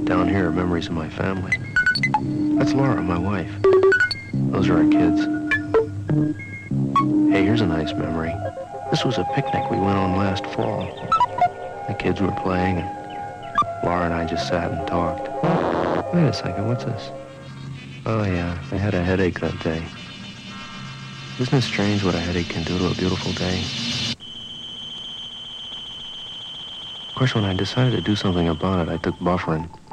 Down here are memories of my family. That's Laura, my wife. Those are our kids. Hey, here's a nice memory. This was a picnic we went on last fall. The kids were playing, and Laura and I just sat and talked. Wait a second, what's this? Oh, yeah, I had a headache that day. Isn't it strange what a headache can do to a beautiful day? Of course, when I decided to do something about it, I took Bufferin.